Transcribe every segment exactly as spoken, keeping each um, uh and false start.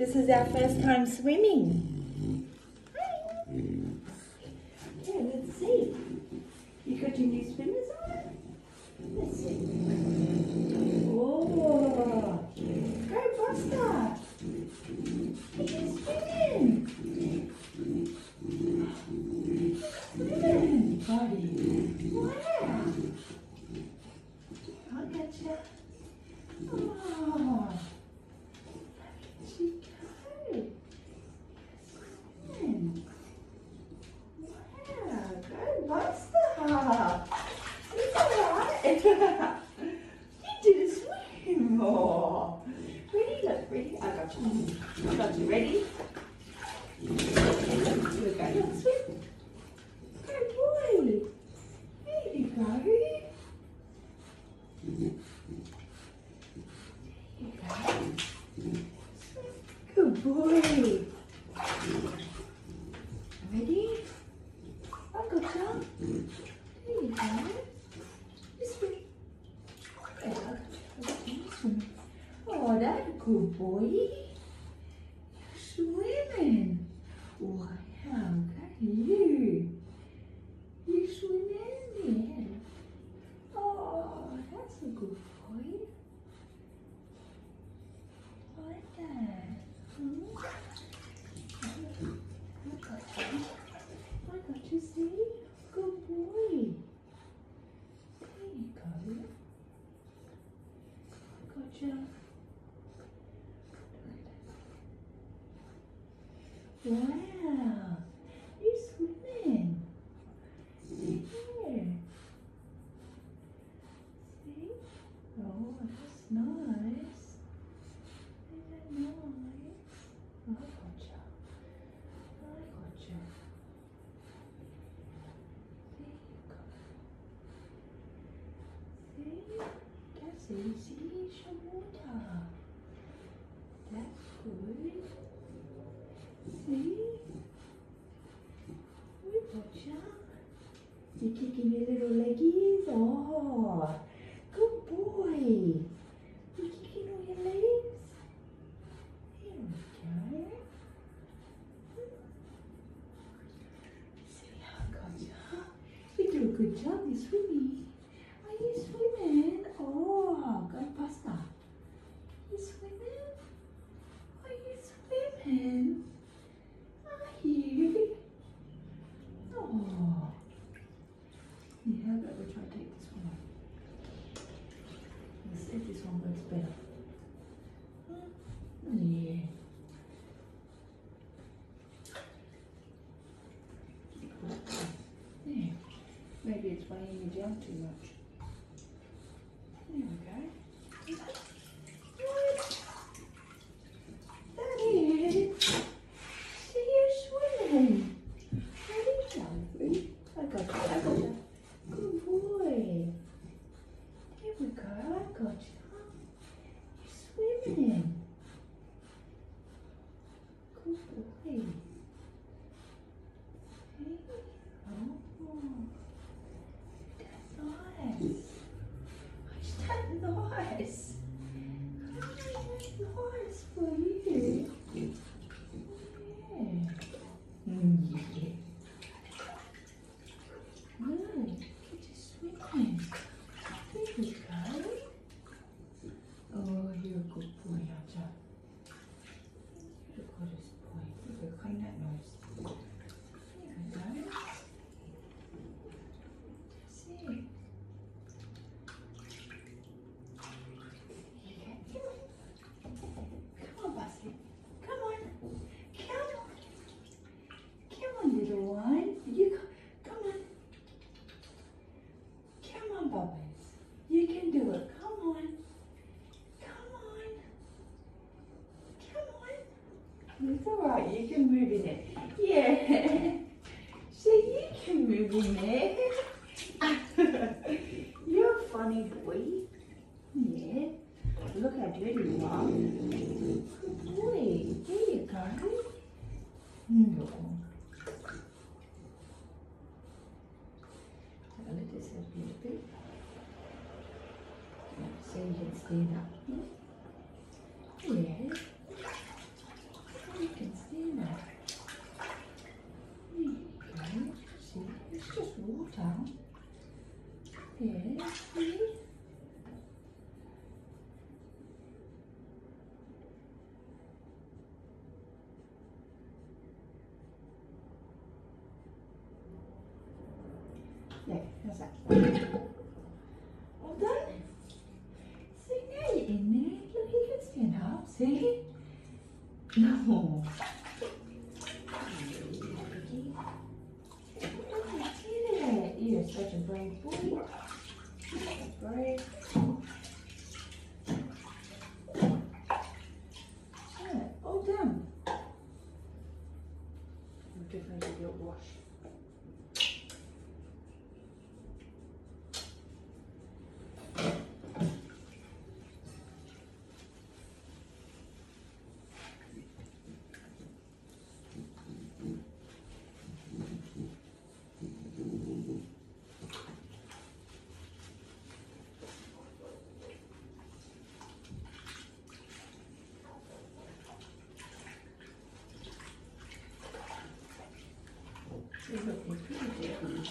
This is our first time swimming. Yeah, let's see. You got your new swimmers on? Let's see. Oh, go Buster. He's swimming. Swimming, buddy. Wow. I got you. Oh. She go. Swimming. Wow, go Buster. It's alright. You did a swim. Oh. Ready? Look, ready? I got you. I got you. Ready? Here we go. Look, swim. Good boy. There you go. There you go. Good boy. Ready? I got you. There you go. You swim. Yeah, I got you. I got you. Swim. Oh, that's a good boy. You're swimming. Wow, look at you. You swimming there. Oh, that's a good boy. Like that. Hmm? I got you. I got you, see? Good boy. There you go. Gotcha. Wow, you're swimming. Yeah. See? Oh, that's nice. Isn't that nice? I gotcha. I gotcha. There you go. See? That's easy. Some water. That's good. See? We gotcha. You kicking your little leggies? Oh, good boy. You kicking all your legs? Here we go. See, I gotcha. You do a good job. You're swimming. Are you swimming? Oh, go Buster. You swimming? Are you swimming? Are you? Oh. Yeah, how about we try to take this one off? Let's see if this one works better. Yeah. Yeah. Maybe it's weighing you down too much. There we go. What? That is. See, you're swimming. Ready, Joey? I got you. I got you. Good boy. Here we go. I got you. You're swimming. Good boy. See? Oh. That's nice. Is that nice? Oh, that's nice for you. Yeah. Mm, yeah. Good. Get you swimming. There we go. Oh, you're a good boy, aren't you? You're the goodest boy. Look, go clean that nose. There we go. That's it. Come on, Buster. Come on. Come on. Come on, little one. You co- come on. Come on, Bubbles. You can do it. Come on. Come on. Come on. It's all right. You can move in it. Yeah. So you can move in there. You're a funny boy. Yeah. Look how dirty you are. Good boy. There you go. No. I'll let this help you a bit. So you can stand up. Yeah. Yes, see? There, how's that? All done? See, now you're in there. Look, you can stand up, see? No. You're such a brave boy. Brave. Yeah, all done. We'll just need a little wash. You're looking pretty different.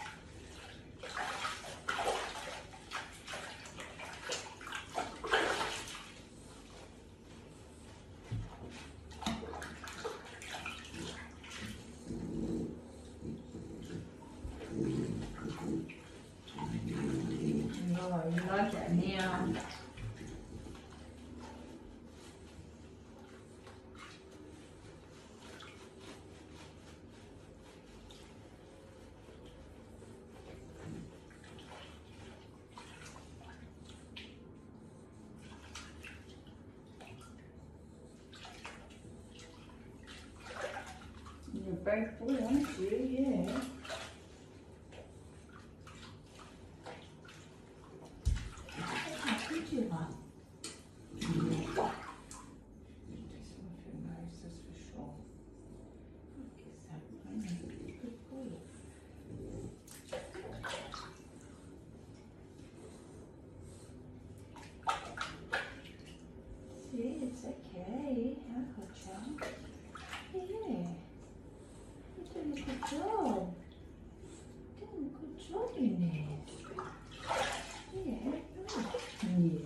Oh, you like that now. You're a brave boy, aren't you? Yeah. Good you are. Just off your nose, that's for sure. I guess that one. Good boy. See, it's okay. I got you. Yeah. You're doing a good job. Doing a good job in there. Yeah, good. Yeah.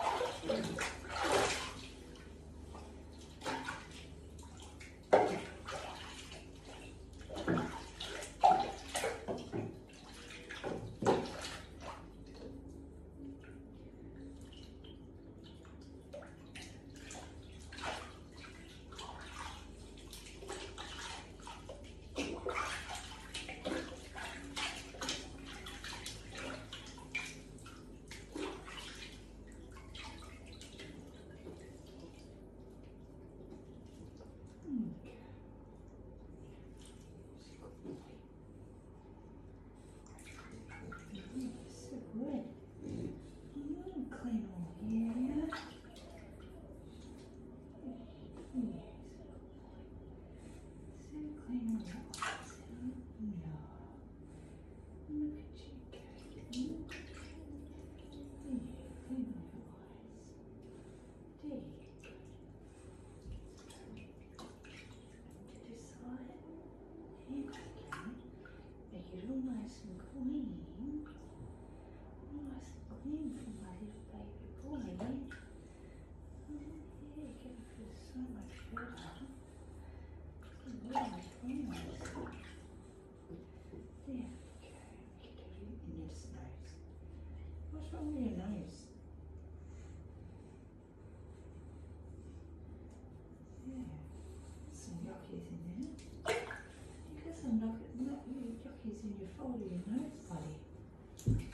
What's wrong with your nose? Yeah, some yuckies in there. You got some yuckies in your fold of your nose, buddy.